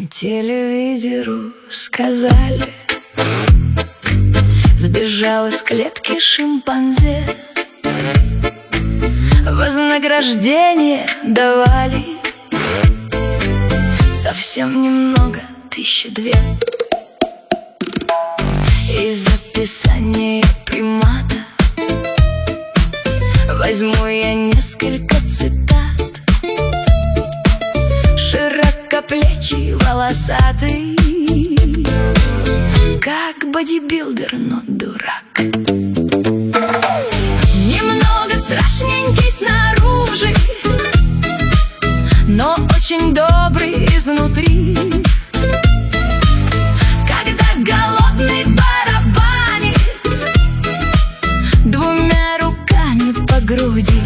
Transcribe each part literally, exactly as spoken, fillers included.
телевизору сказали, сбежал из клетки шимпанзе. Вознаграждение давали совсем немного, тысячи две. Из описания примата возьму я несколько цитат. Широкоплечий, волосатый, как бодибилдер, но дурак. Немного страшненький снаружи, но очень добрый изнутри. Когда голодный барабанит двумя руками по груди.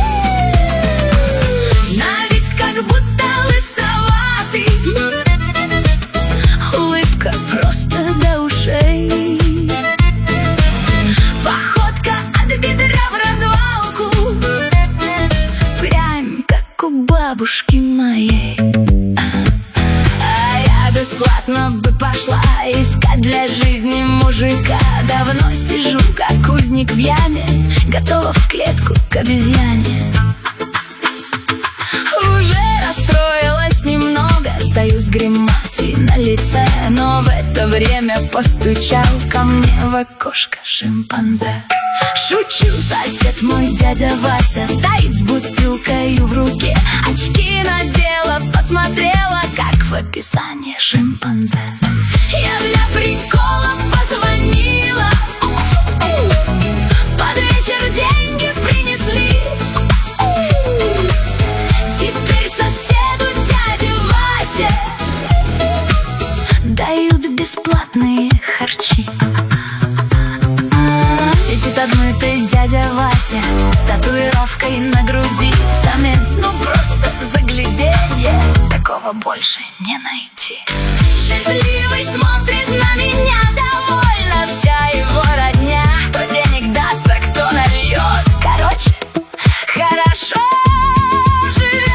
На вид как будто лысоватый, улыбка просто до ушей. Походка от бедра в развалку, прям как у бабушки моей. А я бесплатно бы пошла искать для жизни мужика. Давно сижу, как узник в яме, готова в клетку к обезьяне. Уже расстроилась немного, стою с гримасой на лице, но в это время постучал ко мне в окошко шимпанзе. Шучу, сосед мой, дядя Вася, стоит с бутылкой в руке. Очки надела, посмотрела, как в описании шимпанзе. Я для прикола позвонила, под вечер деньги принесли. Теперь соседу дяде Васе дают бесплатные харчи. Сидит отмытый дядя Вася с татуировкой на груди. Самец, ну просто загляденье, такого больше не найти. Счастливый смотрит на меня довольно вся его родня. Кто денег даст, а кто нальет. Короче, хорошо живет.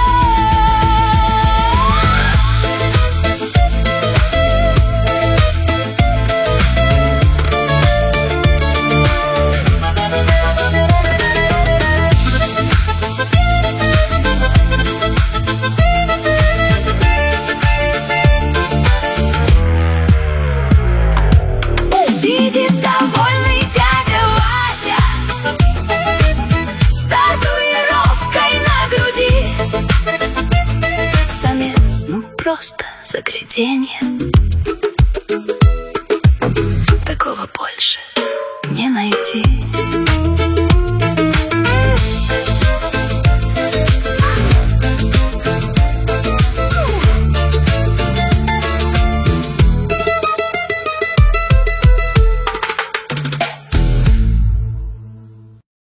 Сидит довольный дядя Вася с татуировкой на груди. Самец, ну просто загляденье, такого больше не найти.